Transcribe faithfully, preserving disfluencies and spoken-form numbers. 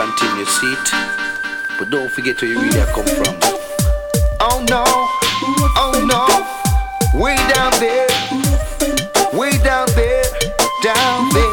continue, see it. But don't forget where you really have come from. Oh no, oh no, way down there, way down there, down there.